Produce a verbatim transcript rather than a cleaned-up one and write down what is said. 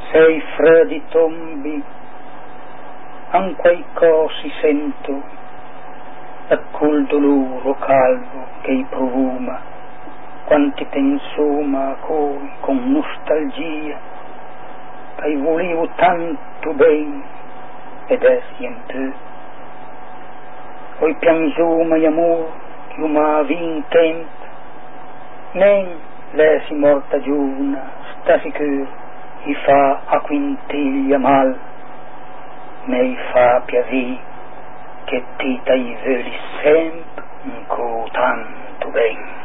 sei freddi tombi, anquai cosi sento, a col dolore calvo che i provuma, quanti pensoma a coi con nostalgia, che volevo tanto ben, ed è sempre. Oi piansoma amor, che ma vin tempo, men lesi morta giuna, sta sicuro, i fa a quintiglia mal, mei fa piavi che ti tai veli sempre, co tanto ben.